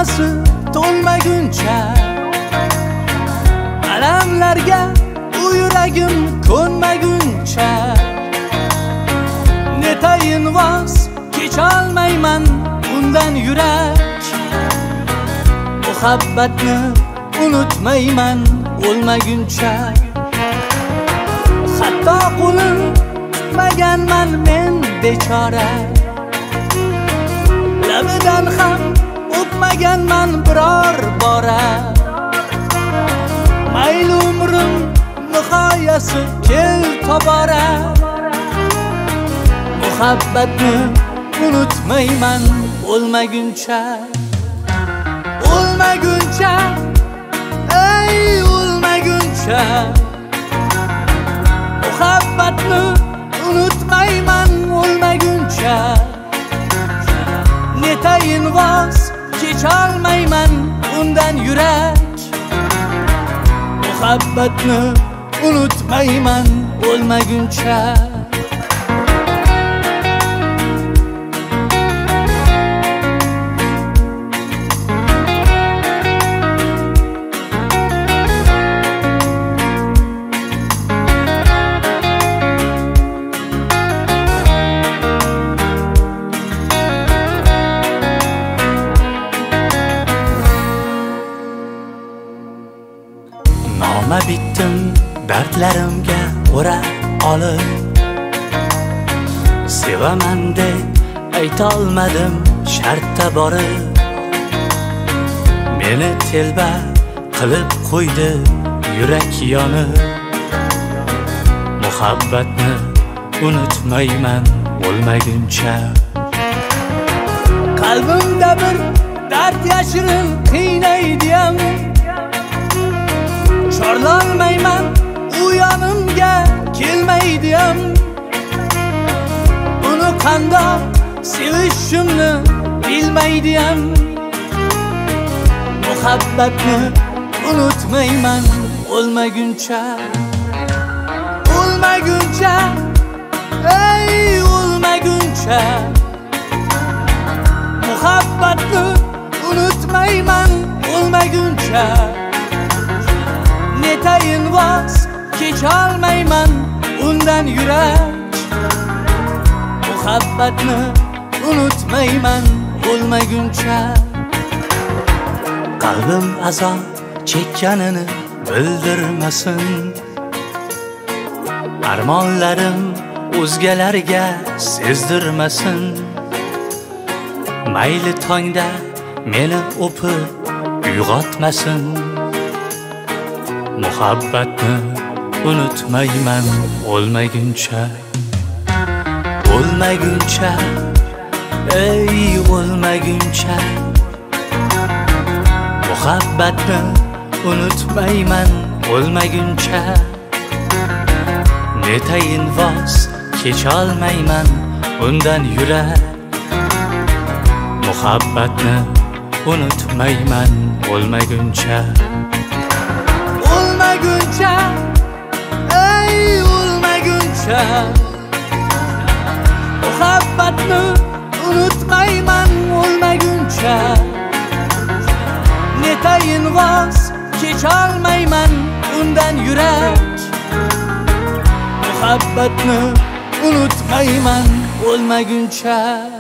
dunyosi to'lmaguncha, alamlarga u yuragim ko'nmaguncha, netayin voz kecholmayman undan yurak. Muhabbatni unutmayman o'lmaguncha, hatto qo'lim tutmaganman men bechora, labidan ham o'pmaganman biror bora. Mayli umrim nihoyasi kel tobora, muhabbatni unutmayman o'lmaguncha. O'lmaguncha, ey o'lmaguncha, muhabbatni unutmayman o'lmaguncha, netayin voz kecholmayman undan yurak. Muhabbatni unutmayman o'lmaguncha. Noma bittim dardlarimga o'ra olib, sevaman deb aytolmadim shartta borib. Meni telba qilib qo'ydi yurak yonib, muhabbatni unutmayman o'lmaguncha. Qalbimda bir dard yashirin qiynaydiyam, chorlolmayman u yonimga kelmaydiyam. Uni qandoq sevishimni bilmaydiyam. Muhabbatni unutmayman o'lmaguncha. O'lmaguncha, ey o'lmaguncha, muhabbatni unutmayman o'lmaguncha, netayin voz kecholmayman undan yurak. Muhabbatni unutmayman o'lmaguncha. Qalbim azob chekkanini bildirmasin, armonlarim o'zgalarga sezdirmasin. Mayli tongda meni o'pib uyg'otmasin, muhabbatni unutmayman o'lmaguncha. O'lmaguncha, ey o'lmaguncha, muhabbatni unutmayman o'lmaguncha, netayin voz kecholmayman undan yurak. Muhabbatni unutmayman o'lmaguncha. O'lmaguncha, ey o'lmaguncha, muhabbatni unutmayman o'lmaguncha, netayin voz kecholmayman undan yurak. Muhabbatni unutmayman o'lmaguncha.